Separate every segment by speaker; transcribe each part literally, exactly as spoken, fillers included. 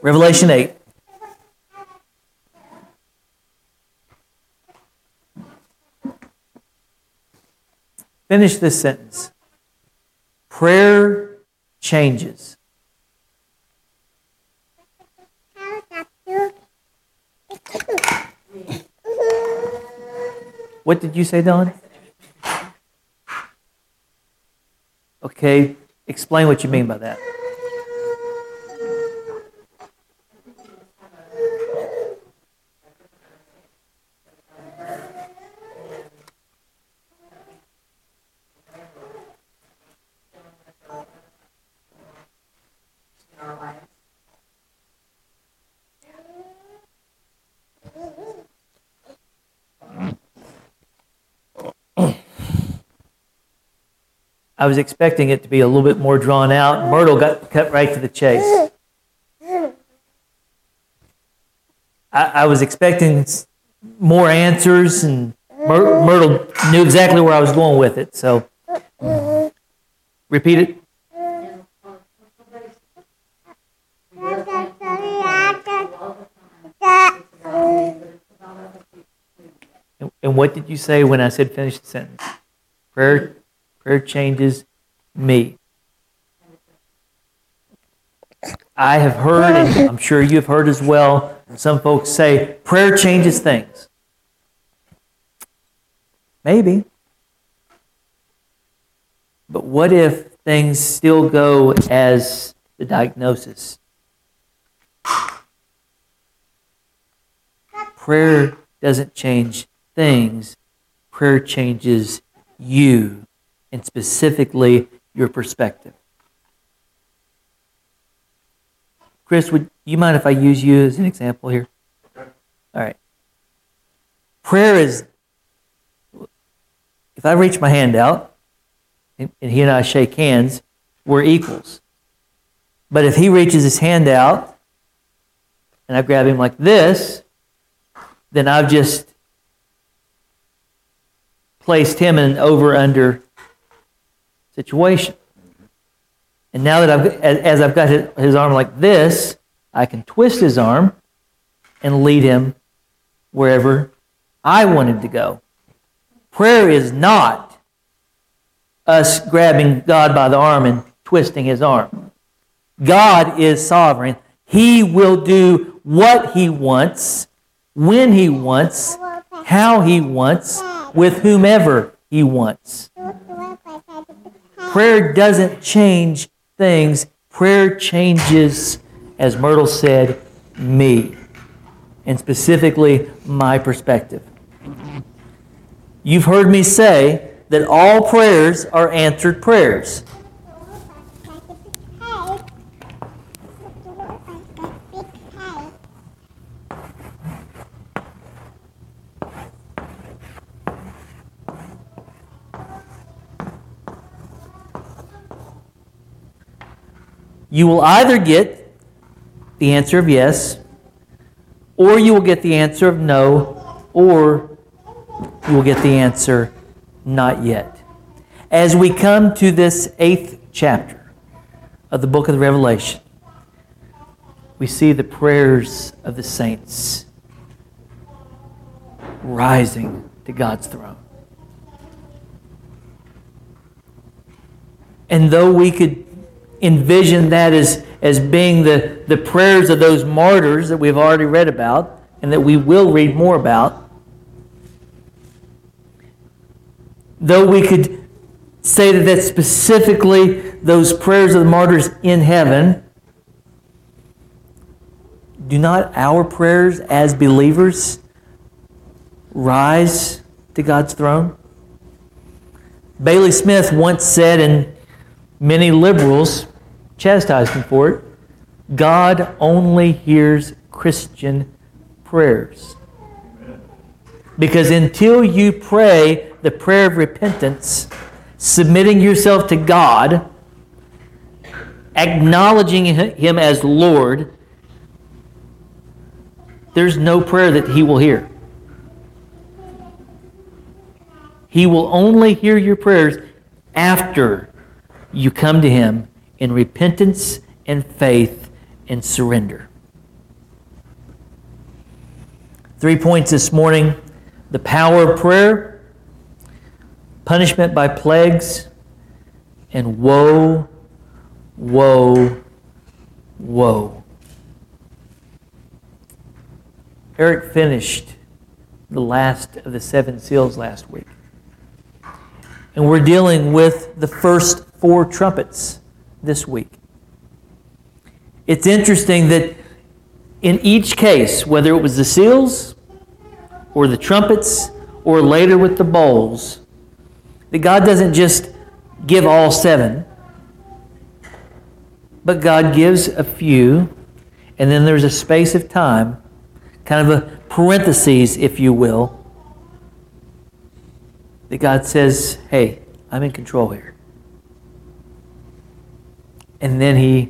Speaker 1: Revelation eight. Finish this sentence. Prayer changes. What did you say, Don? Okay, explain what you mean by that. I was expecting it to be a little bit more drawn out. Myrtle got cut right to the chase. I, I was expecting more answers, and Myr- Myrtle knew exactly where I was going with it. So, repeat it. And, and what did you say when I said finish the sentence? Prayer. Prayer changes me. I have heard, and I'm sure you have heard as well, some folks say, prayer changes things. Maybe. But what if things still go as the diagnosis? Prayer doesn't change things. Prayer changes you. And specifically, your perspective. Chris, would you mind if I use you as an example here? All right. Prayer is, if I reach my hand out, and, and he and I shake hands, we're equals. But if he reaches his hand out, and I grab him like this, then I've just placed him in an over-under situation. And now that I've, as I've got his, his arm like this, I can twist his arm and lead him wherever I wanted to go. Prayer is not us grabbing God by the arm and twisting his arm. God is sovereign. He will do what he wants, when he wants, how he wants, with whomever he wants. Prayer doesn't change things. Prayer changes, as Myrtle said, me. And specifically, my perspective. You've heard me say that all prayers are answered prayers. You will either get the answer of yes, or you will get the answer of no, or you will get the answer not yet. As we come to this eighth chapter of the book of the Revelation, we see the prayers of the saints rising to God's throne. And though we could envision that as, as being the, the prayers of those martyrs that we've already read about and that we will read more about, though we could say that that's specifically those prayers of the martyrs in heaven, do not our prayers as believers rise to God's throne? Bailey Smith once said, and many liberals chastised him for it, God only hears Christian prayers. Because until you pray the prayer of repentance, submitting yourself to God, acknowledging him as Lord, there's no prayer that he will hear. He will only hear your prayers after you come to him in repentance and faith and surrender. Three points this morning: the power of prayer, punishment by plagues, and woe, woe, woe. Eric finished the last of the seven seals last week. And we're dealing with the first four trumpets this week. It's interesting that in each case, whether it was the seals or the trumpets or later with the bowls, that God doesn't just give all seven, but God gives a few, and then there's a space of time, kind of a parentheses, if you will, that God says, hey, I'm in control here. And then he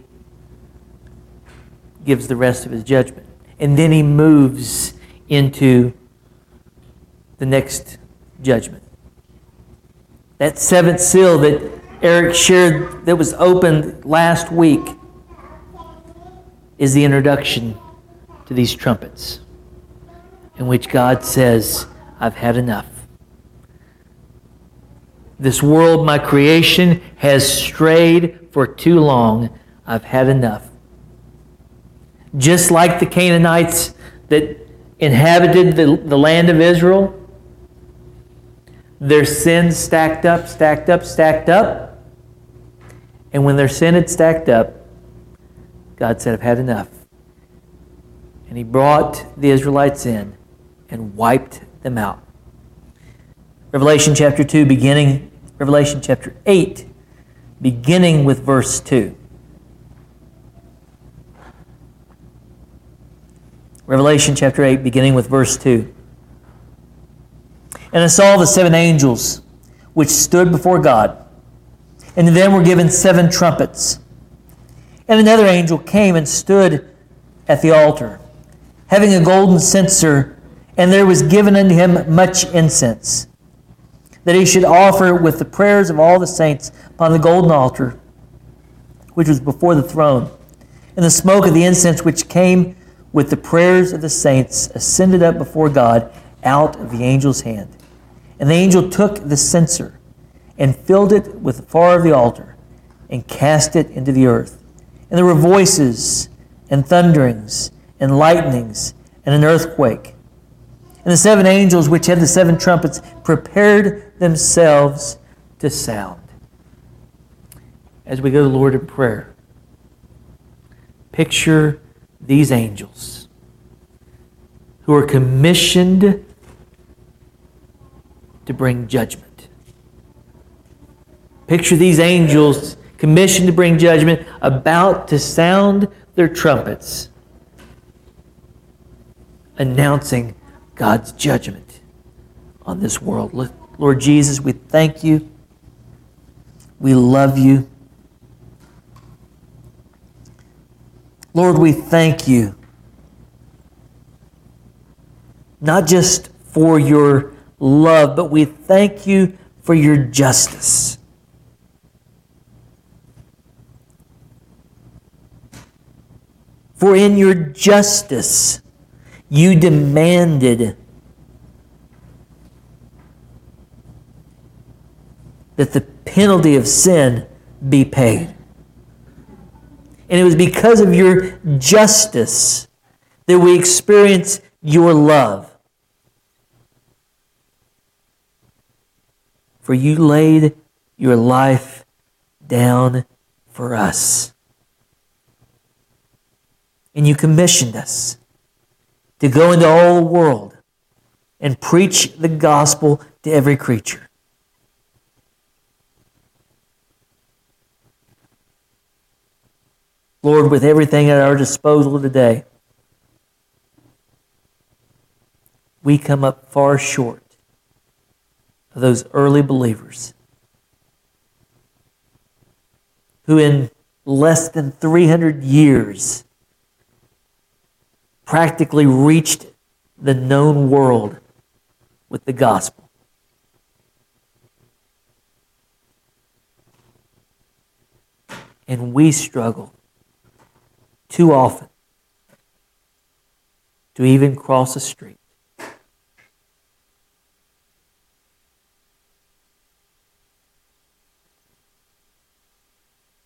Speaker 1: gives the rest of his judgment. And then he moves into the next judgment. That seventh seal that Eric shared that was opened last week is the introduction to these trumpets, in which God says, I've had enough. This world, my creation, has strayed for too long. I've had enough. Just like the Canaanites that inhabited the, the land of Israel, their sins stacked up, stacked up, stacked up. And when their sin had stacked up, God said, I've had enough. And he brought the Israelites in and wiped them out. Revelation chapter two, beginning, Revelation chapter eight, beginning with verse two. Revelation chapter eight, beginning with verse two. And I saw the seven angels which stood before God, and to them were given seven trumpets. And another angel came and stood at the altar, having a golden censer, and there was given unto him much incense, that he should offer with the prayers of all the saints upon the golden altar, which was before the throne. And the smoke of the incense which came with the prayers of the saints ascended up before God out of the angel's hand. And the angel took the censer and filled it with the fire of the altar and cast it into the earth. And there were voices and thunderings and lightnings and an earthquake. And the seven angels which had the seven trumpets prepared themselves to sound. As we go to the Lord in prayer, picture these angels who are commissioned to bring judgment. Picture these angels commissioned to bring judgment, about to sound their trumpets, announcing God's judgment on this world. Lord Jesus, we thank you. We love you. Lord, we thank you, not just for your love, but we thank you for your justice. For in your justice, you demanded that the penalty of sin be paid. And it was because of your justice that we experience your love. For you laid your life down for us. And you commissioned us to go into all the world and preach the gospel to every creature. Lord, with everything at our disposal today, we come up far short of those early believers who in less than three hundred years practically reached the known world with the gospel. And we struggle too often to even cross a street.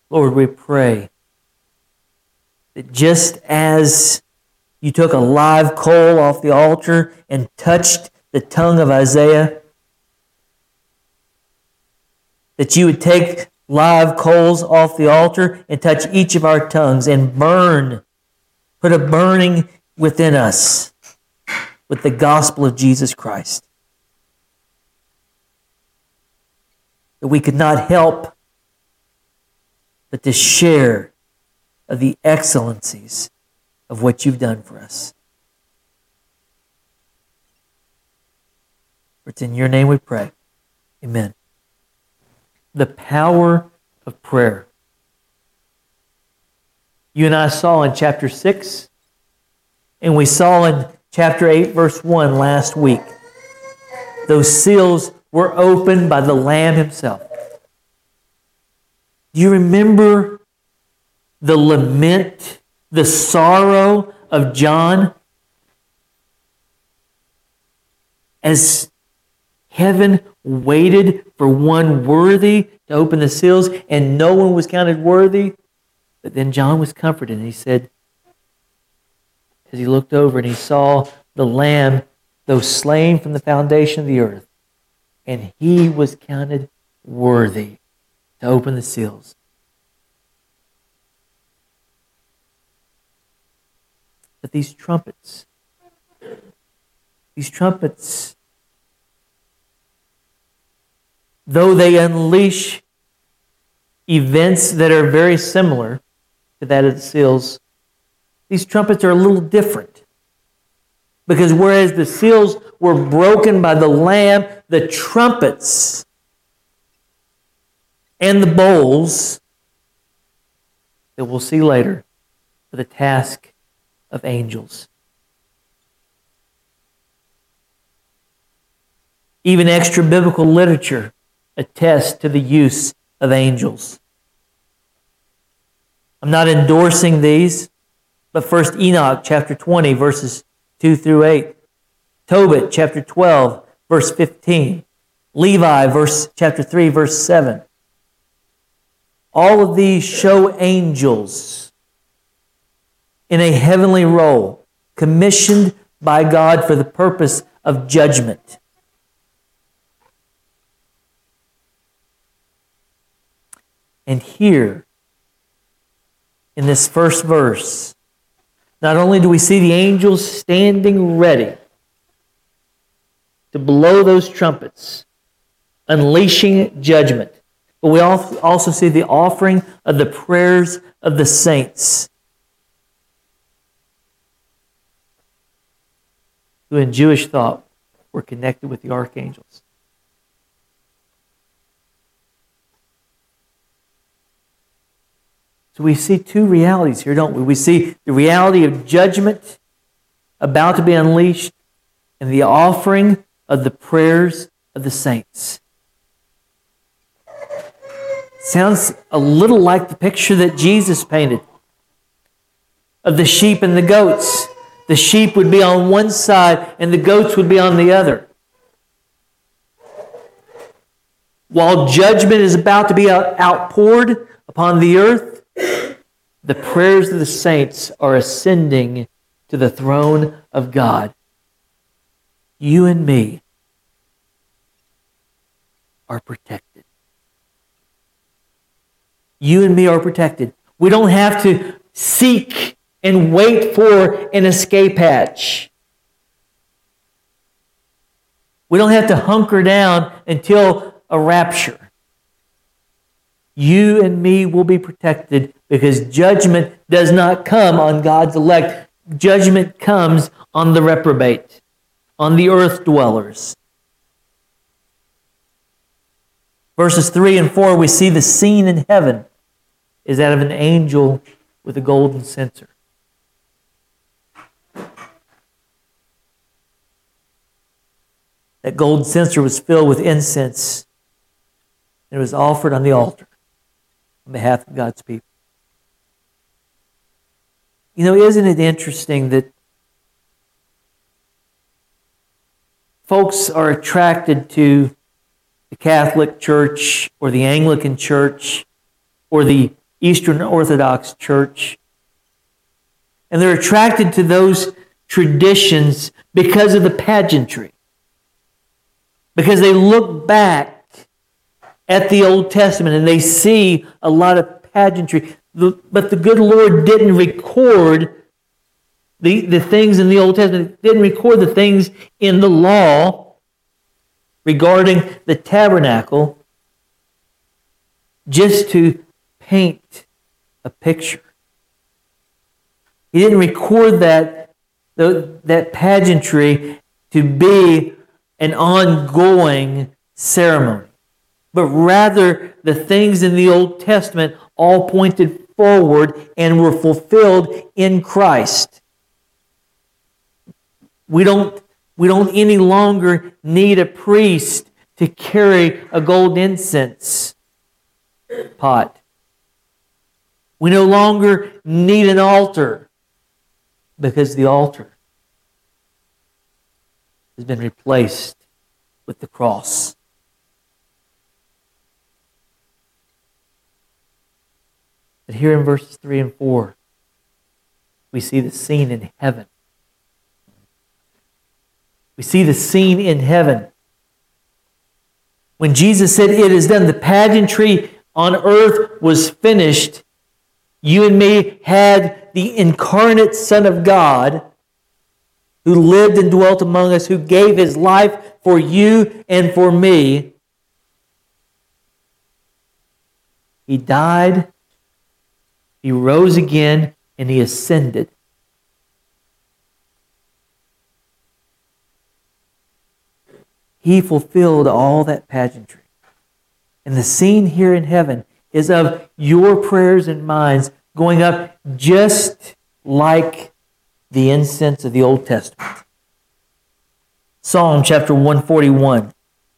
Speaker 1: Lord, we pray that just as you took a live coal off the altar and touched the tongue of Isaiah, that you would take live coals off the altar and touch each of our tongues and burn, put a burning within us with the gospel of Jesus Christ. That we could not help but to share of the excellencies of what you've done for us. For it's in your name we pray. Amen. The power of prayer. You and I saw in chapter six, and we saw in chapter eight, verse one last week. Those seals were opened by the Lamb himself. Do you remember the lament, the sorrow of John as heaven waited for one worthy to open the seals, and no one was counted worthy? But then John was comforted, and he said, as he looked over and he saw the Lamb, though slain from the foundation of the earth, and he was counted worthy to open the seals. But these trumpets, these trumpets, though they unleash events that are very similar to that of the seals, these trumpets are a little different. Because whereas the seals were broken by the Lamb, the trumpets and the bowls that we'll see later are the task of angels. Even extra biblical literature attests to the use of angels. I'm not endorsing these, but First Enoch chapter twenty, verses two through eight. Tobit chapter twelve, verse fifteen. Levi verse chapter three, verse seven. All of these show angels in a heavenly role, commissioned by God for the purpose of judgment. And here, in this first verse, not only do we see the angels standing ready to blow those trumpets, unleashing judgment, but we also see the offering of the prayers of the saints, who in Jewish thought were connected with the archangels. So we see two realities here, don't we? We see the reality of judgment about to be unleashed and the offering of the prayers of the saints. Sounds a little like the picture that Jesus painted of the sheep and the goats. The sheep would be on one side and the goats would be on the other. While judgment is about to be outpoured upon the earth, the prayers of the saints are ascending to the throne of God. You and me are protected. You and me are protected. We don't have to seek and wait for an escape hatch. We don't have to hunker down until a rapture. You and me will be protected because judgment does not come on God's elect. Judgment comes on the reprobate, on the earth dwellers. Verses three and four, we see the scene in heaven is that of an angel with a golden censer. That golden censer was filled with incense, and it was offered on the altar on behalf of God's people. You know, isn't it interesting that folks are attracted to the Catholic Church or the Anglican Church or the Eastern Orthodox Church. And they're attracted to those traditions because of the pageantry. Because they look back at the Old Testament and they see a lot of pageantry. But the good Lord didn't record the, the things in the Old Testament, didn't record the things in the law regarding the tabernacle just to paint a picture. He didn't record that, that pageantry to be an ongoing ceremony. But rather, the things in the Old Testament all pointed forward and were fulfilled in Christ. We don't, we don't any longer need a priest to carry a gold incense pot. We no longer need an altar because the altar has been replaced with the cross. But here in verses three and four, we see the scene in heaven. We see the scene in heaven. When Jesus said, "It is done," the pageantry on earth was finished. You and me had the incarnate Son of God who lived and dwelt among us, who gave His life for you and for me. He died, He rose again, and He ascended. He fulfilled all that pageantry. And the scene here in heaven is of your prayers and mine going up just like the incense of the Old Testament. Psalm chapter one forty-one.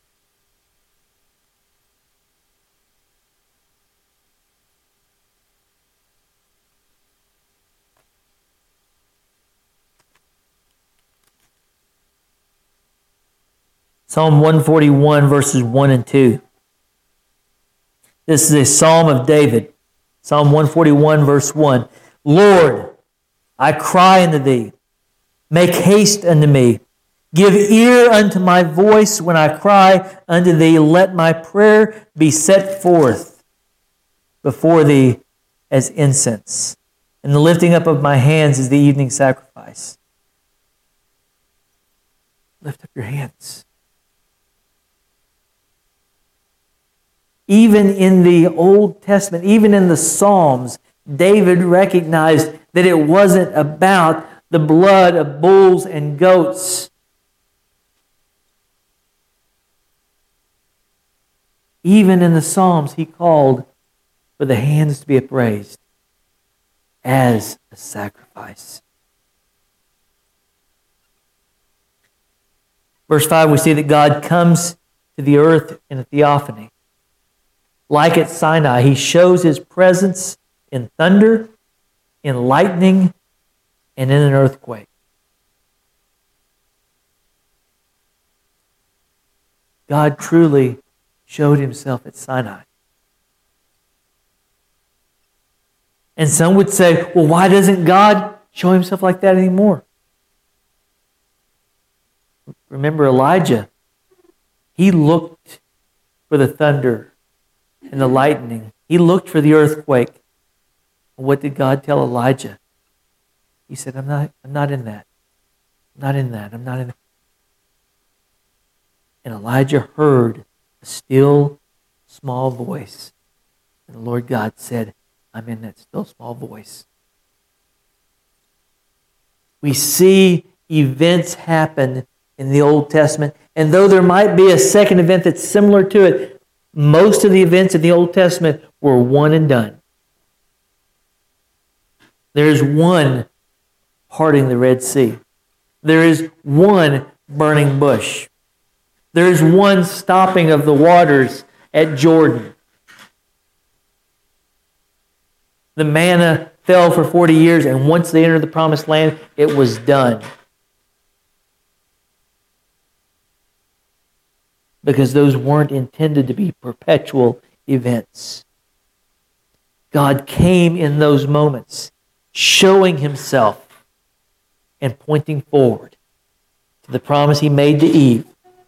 Speaker 1: Psalm one forty-one, verses one and two. This is a psalm of David. Psalm one forty-one, verse one. Lord, I cry unto Thee. Make haste unto me. Give ear unto my voice when I cry unto Thee. Let my prayer be set forth before Thee as incense, and the lifting up of my hands is the evening sacrifice. Lift up your hands. Even in the Old Testament, even in the Psalms, David recognized that it wasn't about the blood of bulls and goats. Even in the Psalms, he called for the hands to be upraised as a sacrifice. Verse five, we see that God comes to the earth in a theophany. Like at Sinai, He shows His presence in thunder, in lightning, and in an earthquake. God truly showed Himself at Sinai. And some would say, well, why doesn't God show Himself like that anymore? Remember Elijah. He looked for the thunder and the lightning. He looked for the earthquake. What did God tell Elijah? He said, I'm not, I'm not in that. I'm not in that. I'm not in that. And Elijah heard a still, small voice. And the Lord God said, I'm in that still, small voice. We see events happen in the Old Testament. And though there might be a second event that's similar to it, most of the events in the Old Testament were one and done. There is one parting the Red Sea. There is one burning bush. There is one stopping of the waters at Jordan. The manna fell for forty years, and once they entered the promised land, it was done. Because those weren't intended to be perpetual events. God came in those moments, showing himself and pointing forward to the promise he made to Eve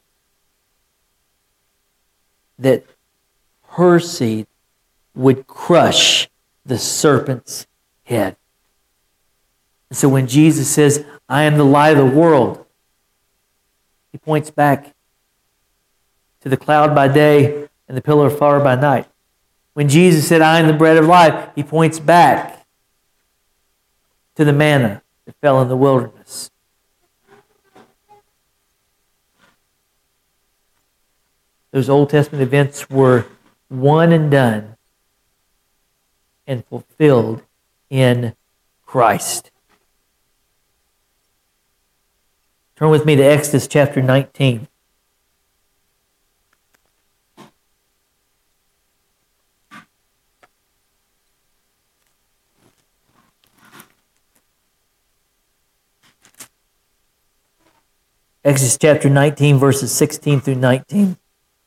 Speaker 1: that her seed would crush the serpent's head. And so when Jesus says, I am the light of the world, he points back to the cloud by day and the pillar of fire by night. When Jesus said, I am the bread of life, he points back to the manna that fell in the wilderness. Those Old Testament events were one and done and fulfilled in Christ. Turn with me to Exodus chapter nineteen. Exodus chapter nineteen, verses sixteen through nineteen.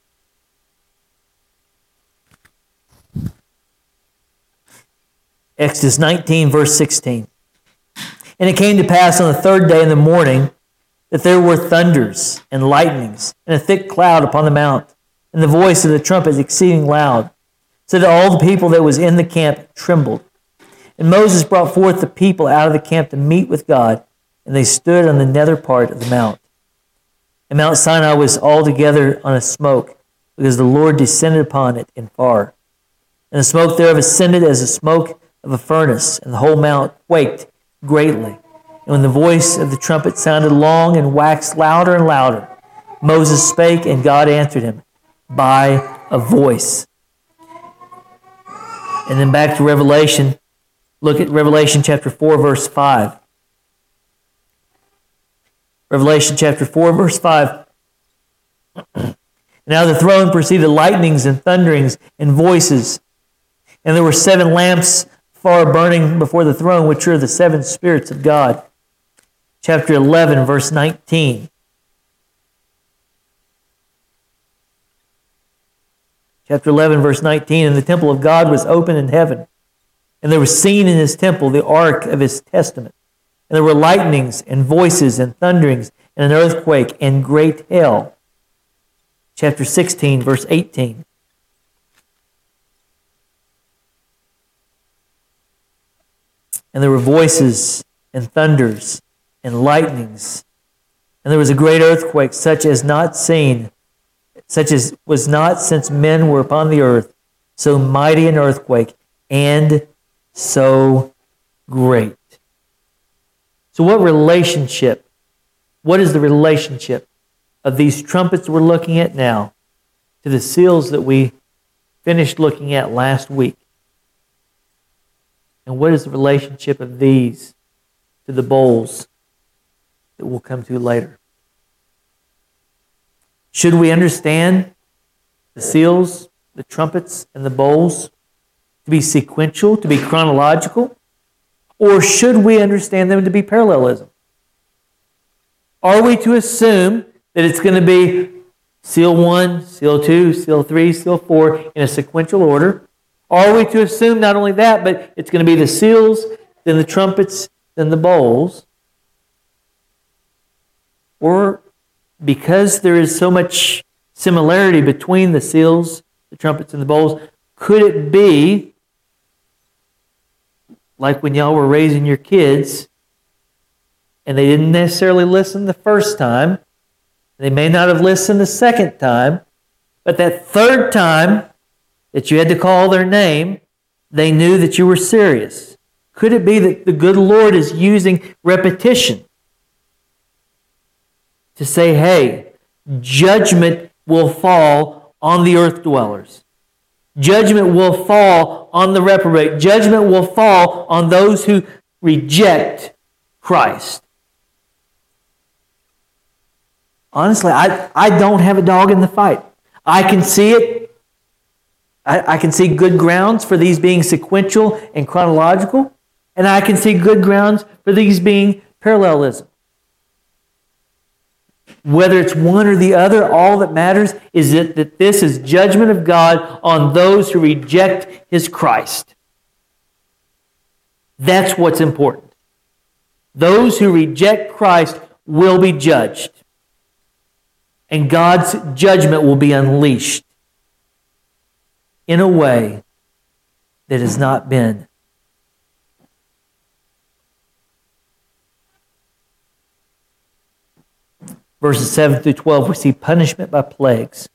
Speaker 1: Exodus nineteen, verse sixteen. And it came to pass on the third day in the morning that there were thunders and lightnings and a thick cloud upon the mount, and the voice of the trumpet exceeding loud, so that all the people that was in the camp trembled. And Moses brought forth the people out of the camp to meet with God, and they stood on the nether part of the mount. And Mount Sinai was altogether on a smoke, because the Lord descended upon it in fire. And the smoke thereof ascended as the smoke of a furnace, and the whole mount quaked greatly. And when the voice of the trumpet sounded long and waxed louder and louder, Moses spake, and God answered him by a voice. And then back to Revelation. Look at Revelation chapter four, verse five. Revelation chapter four, verse five. Now the throne proceeded lightnings and thunderings and voices. And there were seven lamps fire burning before the throne, which are the seven spirits of God. Chapter eleven, verse nineteen. Chapter eleven, verse nineteen. And the temple of God was open in heaven, and there was seen in his temple the ark of his testament. And there were lightnings and voices and thunderings and an earthquake and great hail. Chapter sixteen, verse eighteen. And there were voices and thunders and lightnings. And there was a great earthquake, such as not seen, such as was not since men were upon the earth, so mighty an earthquake and so great. So what relationship, what is the relationship of these trumpets we're looking at now to the seals that we finished looking at last week? And what is the relationship of these to the bowls that we'll come to later? Should we understand the seals, the trumpets, and the bowls to be sequential, to be chronological? Or should we understand them to be parallelism? Are we to assume that it's going to be seal one, seal two, seal three, seal four in a sequential order? Are we to assume not only that, but it's going to be the seals, then the trumpets, then the bowls? Or because there is so much similarity between the seals, the trumpets, and the bowls, could it be like when y'all were raising your kids and they didn't necessarily listen the first time, they may not have listened the second time, but that third time that you had to call their name, they knew that you were serious? Could it be that the good Lord is using repetition to say, hey, judgment will fall on the earth dwellers. Judgment will fall on the reprobate. Judgment will fall on those who reject Christ. Honestly, I, I don't have a dog in the fight. I can see it. I, I can see good grounds for these being sequential and chronological, and I can see good grounds for these being parallelism. Whether it's one or the other, all that matters is that, that this is judgment of God on those who reject His Christ. That's what's important. Those who reject Christ will be judged. And God's judgment will be unleashed in a way that has not been. Verses seven through twelve, we see punishment by plagues.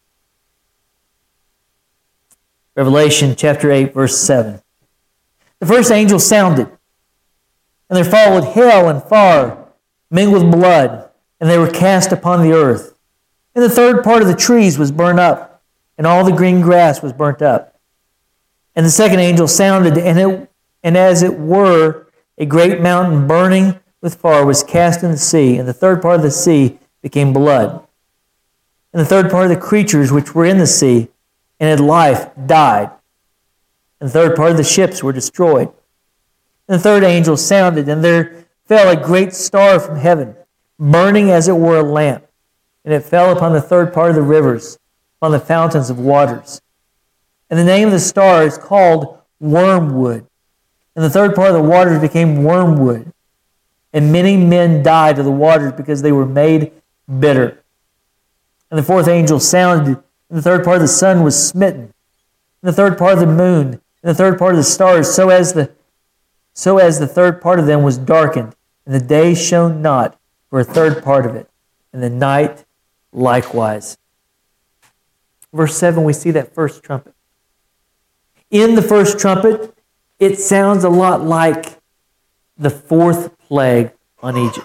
Speaker 1: Revelation chapter eight, verse seven. The first angel sounded, and there followed hail and fire, mingled with blood, and they were cast upon the earth. And the third part of the trees was burnt up, and all the green grass was burnt up. And the second angel sounded, and, it, and as it were, a great mountain burning with fire was cast in the sea, and the third part of the sea became blood. And the third part of the creatures which were in the sea and had life died. And the third part of the ships were destroyed. And the third angel sounded, and there fell a great star from heaven, burning as it were a lamp. And it fell upon the third part of the rivers, upon the fountains of waters. And the name of the star is called Wormwood. And the third part of the waters became wormwood. And many men died of the waters because they were made bitter. And the fourth angel sounded, and the third part of the sun was smitten, and the third part of the moon, and the third part of the stars, so as the so as the third part of them was darkened, and the day shone not for a third part of it, and the night likewise. Verse seven, we see that first trumpet. In the first trumpet, it sounds a lot like the fourth plague on Egypt.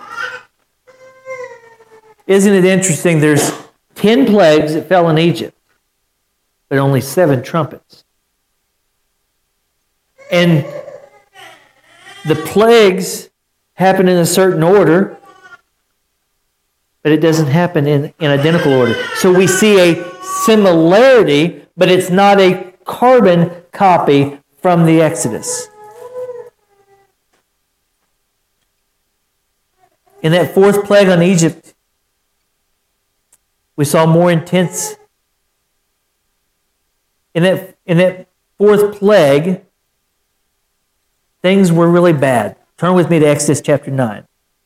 Speaker 1: Isn't it interesting? There's ten plagues that fell in Egypt, but only seven trumpets. And the plagues happen in a certain order, but it doesn't happen in, in identical order. So we see a similarity, but it's not a carbon copy from the Exodus. In that fourth plague on Egypt, we saw more intense. In that, in that fourth plague, things were really bad. Turn with me to Exodus chapter nine.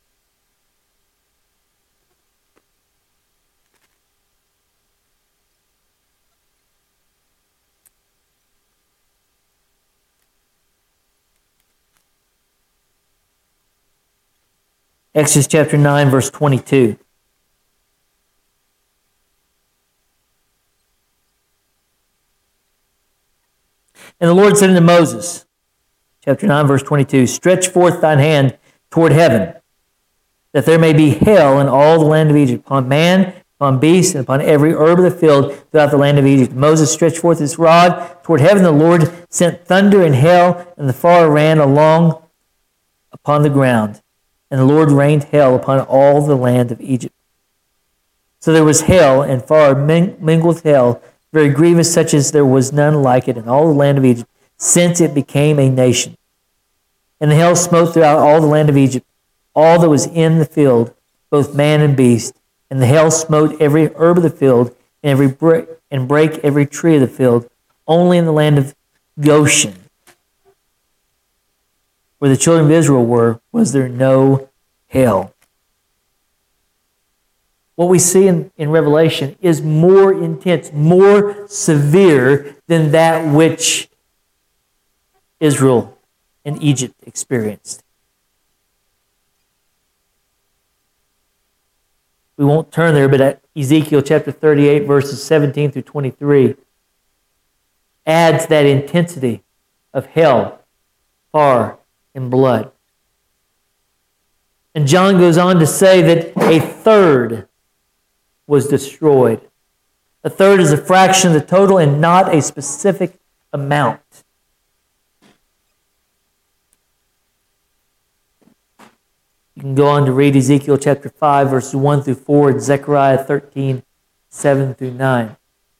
Speaker 1: Exodus chapter nine, verse twenty-two. And the Lord said unto Moses, chapter nine, verse twenty-two, stretch forth thine hand toward heaven, that there may be hail in all the land of Egypt, upon man, upon beast, and upon every herb of the field throughout the land of Egypt. Moses stretched forth his rod toward heaven. The Lord sent thunder and hail, and the fire ran along upon the ground. And the Lord rained hail upon all the land of Egypt. So there was hail, and fire mingled with hail, very grievous, such as there was none like it in all the land of Egypt, since it became a nation. And the hail smote throughout all the land of Egypt, all that was in the field, both man and beast. And the hail smote every herb of the field, and every break, and brake every tree of the field. Only in the land of Goshen, where the children of Israel were, was there no hail. What we see in, in Revelation is more intense, more severe than that which Israel and Egypt experienced. We won't turn there, but at Ezekiel chapter thirty-eight, verses seventeen through twenty-three, adds that intensity of hell, fire, and blood. And John goes on to say that a third was destroyed. A third is a fraction of the total and not a specific amount. You can go on to read Ezekiel chapter five, verses one through four, and Zechariah thirteen, seven through nine.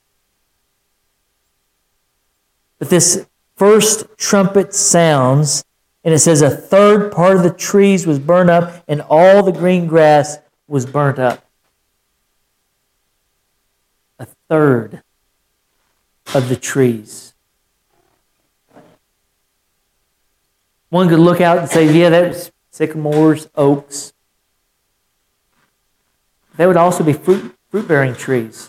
Speaker 1: But this first trumpet sounds, and it says a third part of the trees was burnt up, and all the green grass was burnt up. A third of the trees. One could look out and say, yeah, that was sycamores, oaks. They would also be fruit, fruit-bearing trees.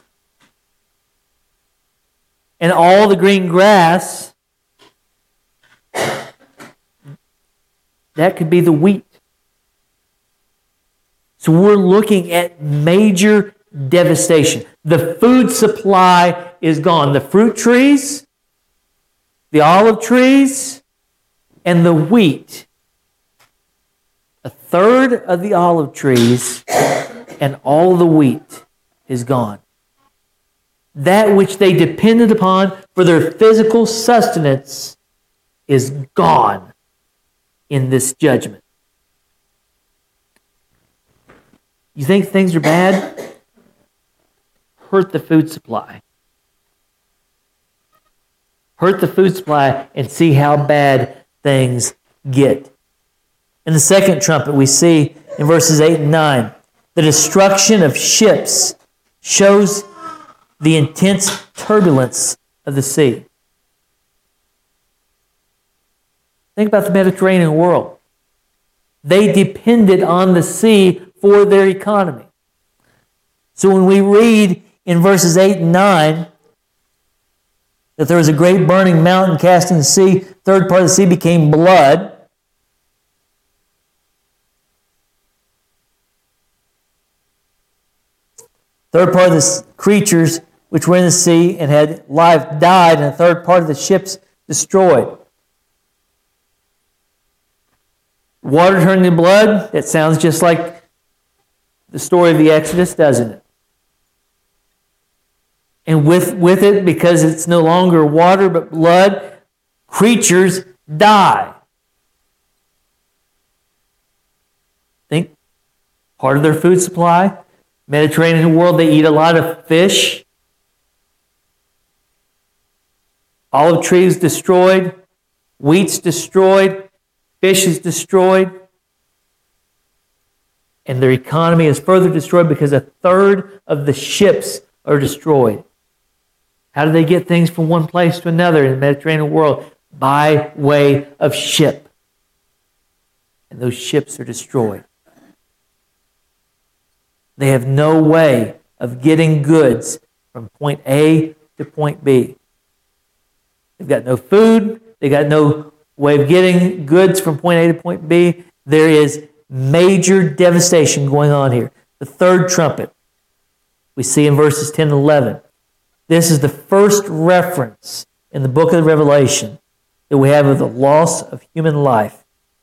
Speaker 1: And all the green grass, that could be the wheat. So we're looking at major devastation. The food supply is gone. The fruit trees, the olive trees, and the wheat. A third of the olive trees and all the wheat is gone. That which they depended upon for their physical sustenance is gone in this judgment. You think things are bad? Hurt the food supply. Hurt the food supply and see how bad things get. In the second trumpet, we see in verses eight and nine, the destruction of ships shows the intense turbulence of the sea. Think about the Mediterranean world. They depended on the sea for their economy. So when we read in verses eight and nine that there was a great burning mountain casting the sea, third part of the sea became blood. Third part of the creatures which were in the sea and had life died, and a third part of the ships destroyed. Water turning to blood, that sounds just like the story of the Exodus, doesn't it? And with, with it, because it's no longer water but blood, creatures die. Think part of their food supply. Mediterranean world, they eat a lot of fish. Olive trees destroyed. Wheat's destroyed. Fish is destroyed. And their economy is further destroyed because a third of the ships are destroyed. How do they get things from one place to another in the Mediterranean world? By way of ship. And those ships are destroyed. They have no way of getting goods from point A to point B. They've got no food. They've got no way of getting goods from point A to point B. There is major devastation going on here. The third trumpet we see in verses ten and eleven. This is the first reference in the book of the Revelation that we have of the loss of human life.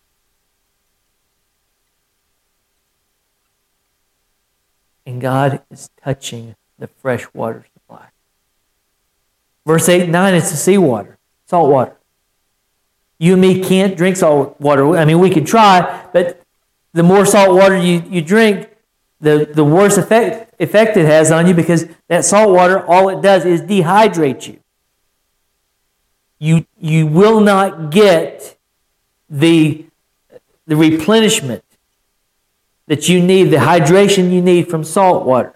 Speaker 1: And God is touching the fresh water supply. Verse eight and nine, it's the seawater, salt water. You and me can't drink salt water. I mean, we could try, but the more salt water you, you drink, the, the worse effect, effect it has on you, because that salt water, all it does is dehydrate you. You, you will not get the, the replenishment that you need, the hydration you need from salt water.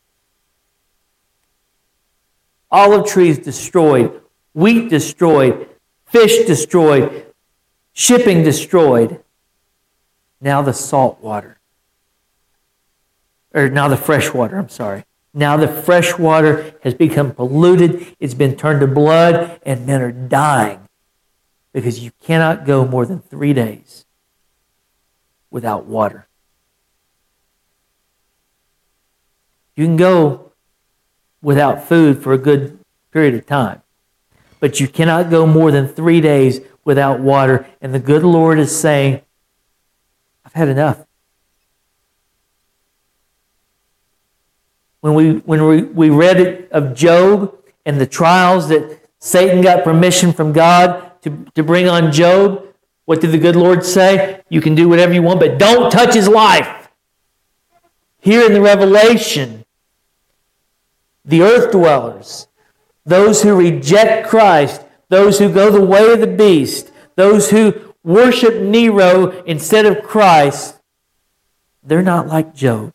Speaker 1: Olive trees destroyed, wheat destroyed, fish destroyed, shipping destroyed. Now the salt water. Or now the fresh water, I'm sorry. Now the fresh water has become polluted. It's been turned to blood, and men are dying because you cannot go more than three days without water. You can go without food for a good period of time, but you cannot go more than three days without water. And the good Lord is saying, I've had enough. When we when we, we read it of Job and the trials that Satan got permission from God to, to bring on Job, what did the good Lord say? You can do whatever you want, but don't touch his life. Here in the Revelation, the earth dwellers, those who reject Christ, those who go the way of the beast, those who worship Nero instead of Christ, they're not like Job.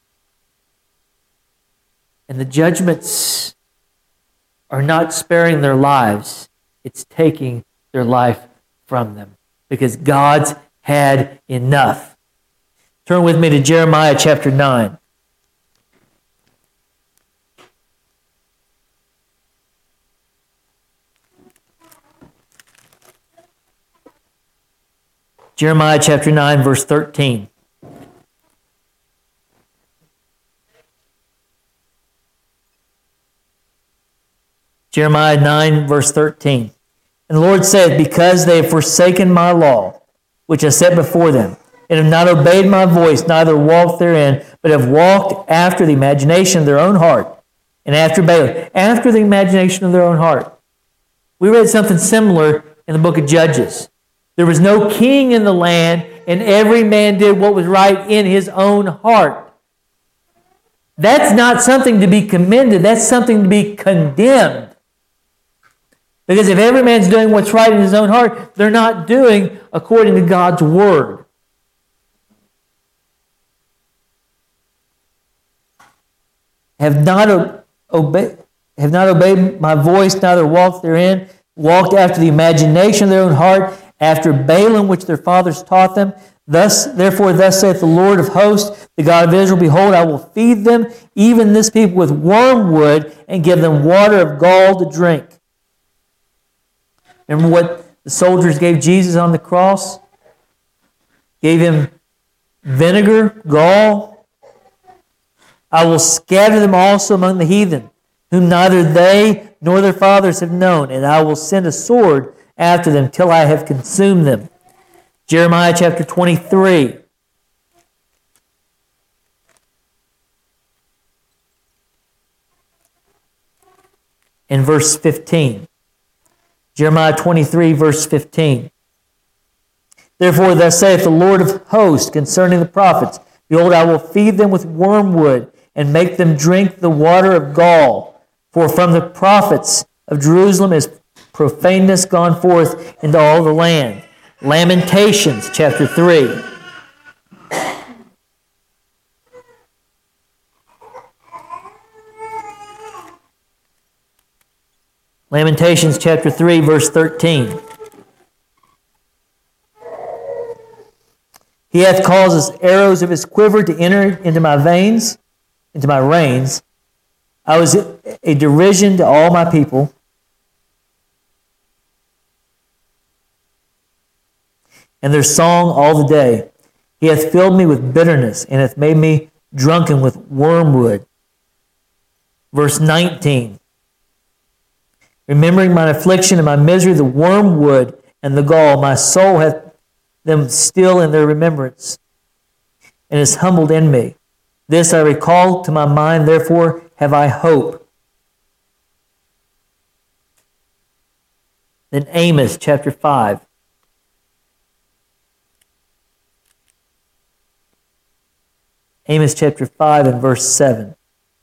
Speaker 1: And the judgments are not sparing their lives. It's taking their life from them. because God's had enough. Turn with me to Jeremiah chapter nine. Jeremiah chapter nine, verse thirteen. Jeremiah nine, verse thirteen. And the Lord said, because they have forsaken my law, which I set before them, and have not obeyed my voice, neither walked therein, but have walked after the imagination of their own heart, and after Balaam, after the imagination of their own heart. We read something similar in the book of Judges. There was no king in the land, and every man did what was right in his own heart. That's not something to be commended. That's something to be condemned. Because if every man's doing what's right in his own heart, they're not doing according to God's word. Have not obeyed, have not obeyed my voice, neither walked therein, walked after the imagination of their own heart, after Balaam, which their fathers taught them. Thus, therefore, thus saith the Lord of hosts, the God of Israel, behold, I will feed them, even this people, with wormwood, and give them water of gall to drink. Remember what the soldiers gave Jesus on the cross? Gave him vinegar, gall. I will scatter them also among the heathen, whom neither they nor their fathers have known, and I will send a sword after them till I have consumed them. Jeremiah chapter twenty-three. In verse fifteen. Jeremiah twenty-three, verse fifteen. Therefore, thus saith the Lord of hosts concerning the prophets, behold, I will feed them with wormwood, and make them drink the water of gall. For from the prophets of Jerusalem is profaneness gone forth into all the land. Lamentations chapter three. Lamentations chapter three, verse thirteen. He hath caused the arrows of his quiver to enter into my veins, into my reins. I was a derision to all my people. And their song all the day. He hath filled me with bitterness, and hath made me drunken with wormwood. Verse nineteen. Remembering mine affliction and my misery, the wormwood and the gall, my soul hath them still in their remembrance, and is humbled in me. This I recall to my mind, therefore have I hope. Then Amos chapter five. Amos chapter five and verse seven.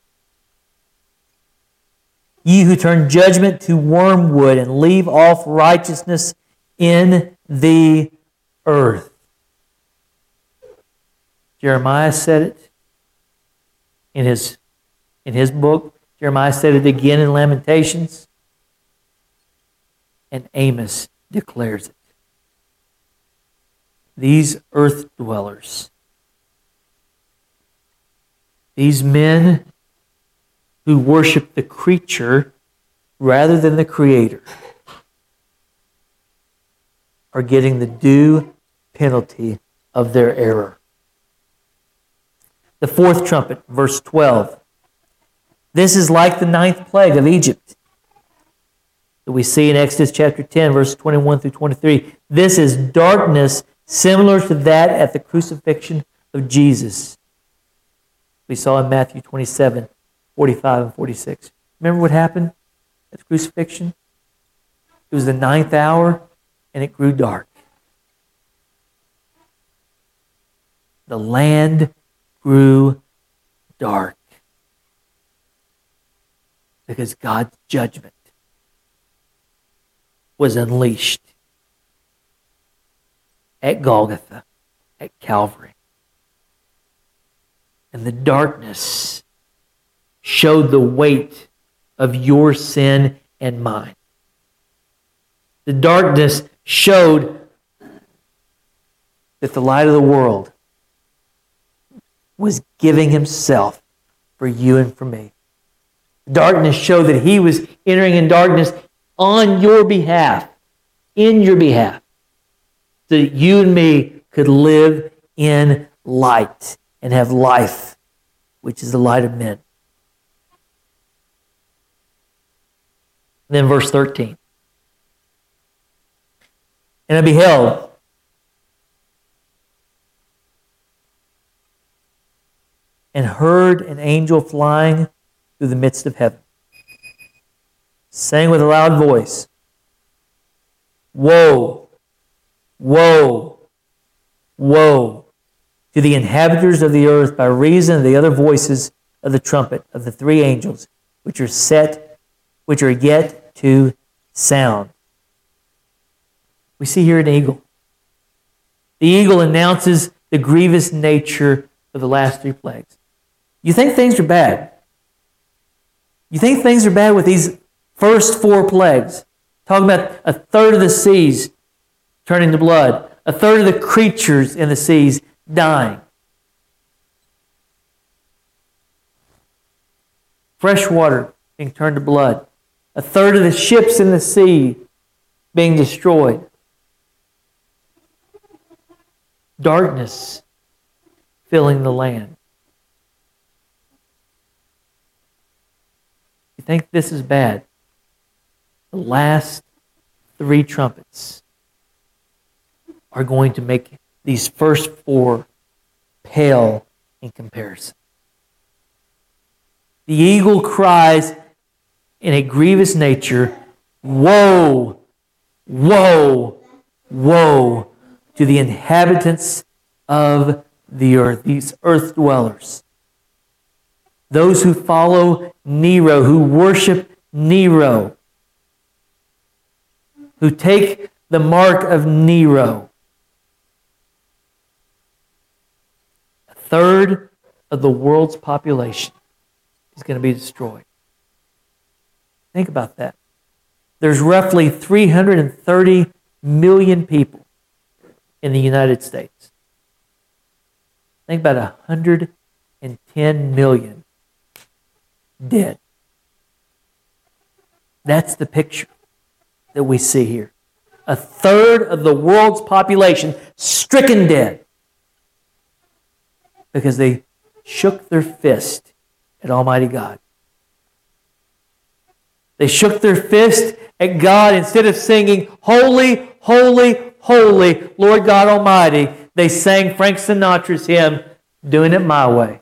Speaker 1: Ye who turn judgment to wormwood and leave off righteousness in the earth. Jeremiah said it in his, in his book. Jeremiah said it again in Lamentations. And Amos declares it. These earth dwellers, these men who worship the creature rather than the Creator, are getting the due penalty of their error. The fourth trumpet, verse twelve. This is like the ninth plague of Egypt that we see in Exodus chapter ten, verse twenty-one through twenty-three. This is darkness similar to that at the crucifixion of Jesus. We saw in Matthew twenty-seven, forty-five and forty-six. Remember what happened at the crucifixion? It was the ninth hour, and it grew dark. The land grew dark because God's judgment was unleashed at Golgotha, at Calvary. And the darkness showed the weight of your sin and mine. The darkness showed that the light of the world was giving himself for you and for me. Darkness showed that he was entering in darkness on your behalf, in your behalf, so that you and me could live in light and have life, which is the light of men. And then verse thirteen. And I beheld, and heard an angel flying through the midst of heaven, saying with a loud voice, Woe, woe, woe to the inhabitants of the earth by reason of the other voices of the trumpet of the three angels, which are set, which are yet to sound. We see here an eagle. The eagle announces the grievous nature of the last three plagues. You think things are bad. You think things are bad with these first four plagues. Talking about a third of the seas turning to blood. A third of the creatures in the seas dying. Fresh water being turned to blood. A third of the ships in the sea being destroyed. Darkness filling the land. You think this is bad? The last three trumpets are going to make these first four pale in comparison. The eagle cries in a grievous nature, Woe, woe, woe to the inhabitants of the earth, these earth dwellers. Those who follow Nero, who worship Nero, who take the mark of Nero. A third of the world's population is going to be destroyed. Think about that. There's roughly three hundred thirty million people in the United States. Think about one hundred ten million dead. That's the picture that we see here. A third of the world's population stricken dead because they shook their fist at Almighty God. They shook their fist at God. Instead of singing, Holy, holy, holy, Lord God Almighty, they sang Frank Sinatra's hymn, Doing It My Way.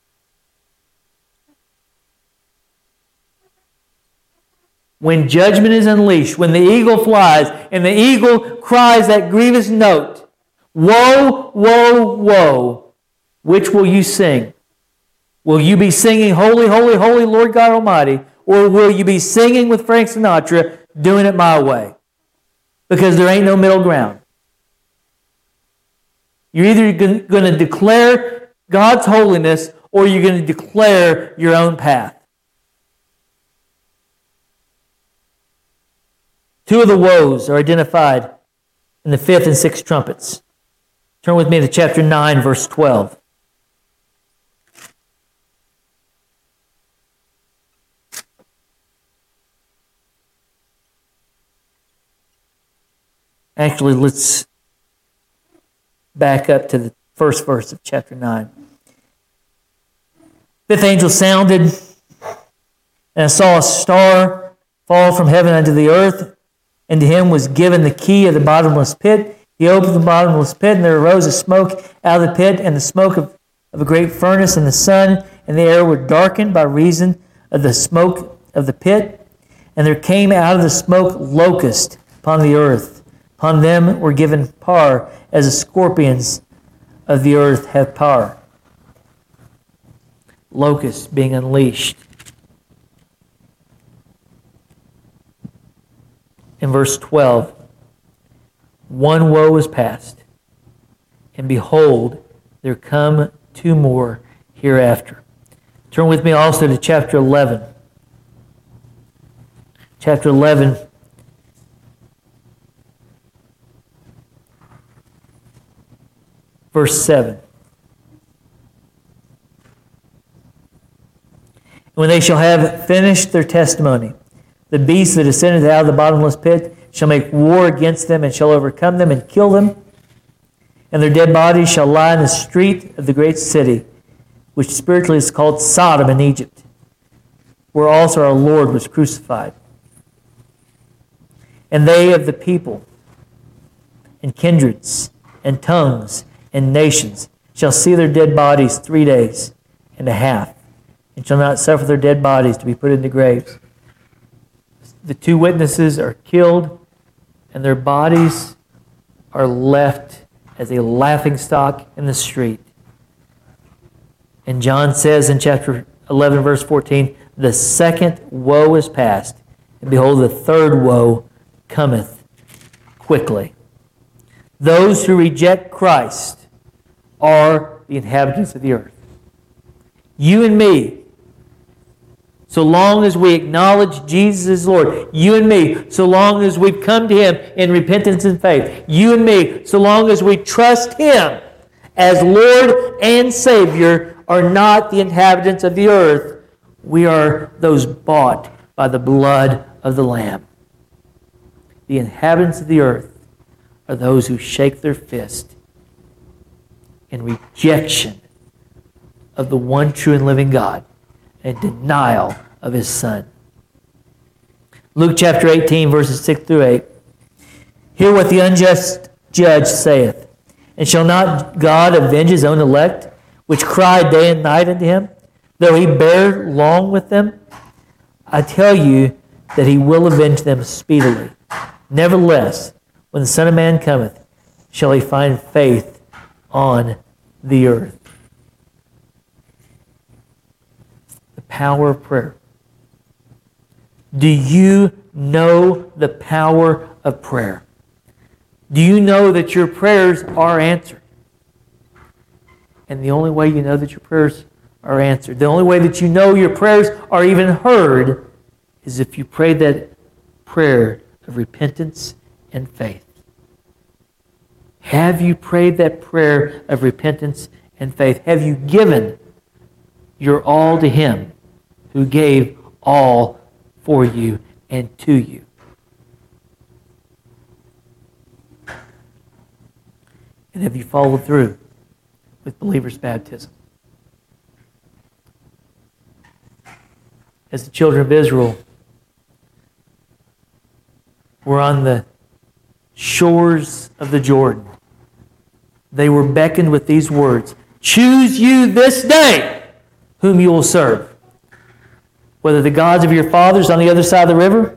Speaker 1: When judgment is unleashed, when the eagle flies, and the eagle cries that grievous note, Woe, woe, woe, which will you sing? Will you be singing, Holy, holy, holy, Lord God Almighty, or will you be singing with Frank Sinatra, Doing It My Way? Because there ain't no middle ground. You're either going to declare God's holiness or you're going to declare your own path. Two of the woes are identified in the fifth and sixth trumpets. Turn with me to chapter nine, verse twelve. Actually, let's back up to the first verse of chapter nine. Fifth angel sounded, and I saw a star fall from heaven unto the earth, and to him was given the key of the bottomless pit. He opened the bottomless pit, and there arose a smoke out of the pit, and the smoke of, of a great furnace, and the sun and the air were darkened by reason of the smoke of the pit. And there came out of the smoke locusts upon the earth. Upon them were given power, as the scorpions of the earth have power. Locusts being unleashed. In verse twelve, one woe is past, and behold, there come two more hereafter. Turn with me also to chapter eleven. Chapter eleven. verse seven. When they shall have finished their testimony, the beast that ascended out of the bottomless pit shall make war against them and shall overcome them and kill them. And their dead bodies shall lie in the street of the great city, which spiritually is called Sodom in Egypt, where also our Lord was crucified. And they of the people and kindreds and tongues and nations shall see their dead bodies three days and a half, and shall not suffer their dead bodies to be put into graves. The two witnesses are killed, and their bodies are left as a laughingstock in the street. And John says in chapter eleven, verse fourteen, the second woe is past, and behold, the third woe cometh quickly. Those who reject Christ are the inhabitants of the earth. You and me, so long as we acknowledge Jesus as Lord, you and me, so long as we've come to Him in repentance and faith, you and me, so long as we trust Him as Lord and Savior, are not the inhabitants of the earth. We are those bought by the blood of the Lamb. The inhabitants of the earth are those who shake their fist in rejection of the one true and living God and denial of His Son. Luke chapter eighteen, verses six through eight. Hear what the unjust judge saith. And shall not God avenge His own elect, which cry day and night unto Him, though He bear long with them? I tell you that He will avenge them speedily. Nevertheless, when the Son of Man cometh, shall He find faith on the earth? The power of prayer. Do you know the power of prayer? Do you know that your prayers are answered? And the only way you know that your prayers are answered, the only way that you know your prayers are even heard, is if you pray that prayer of repentance and faith. Have you prayed that prayer of repentance and faith? Have you given your all to Him who gave all for you and to you? And have you followed through with believer's baptism? As the children of Israel were on the shores of the Jordan, they were beckoned with these words, choose you this day whom you will serve, whether the gods of your fathers on the other side of the river,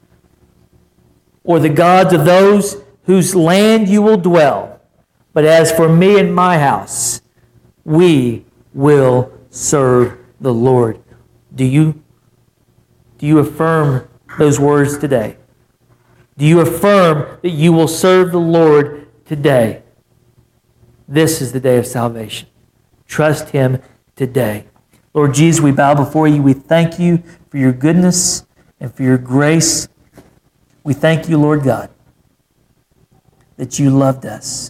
Speaker 1: or the gods of those whose land you will dwell. But as for me and my house, we will serve the Lord. Do you, do you affirm those words today? Do you affirm that you will serve the Lord today? This is the day of salvation. Trust Him today. Lord Jesus, we bow before You. We thank You for Your goodness and for Your grace. We thank You, Lord God, that You loved us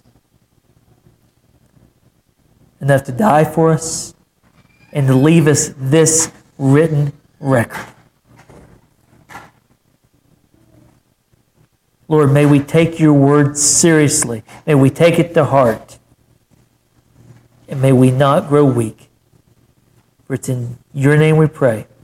Speaker 1: enough to die for us and to leave us this written record. Lord, may we take Your word seriously. May we take it to heart. And may we not grow weak. For it's in Your name we pray.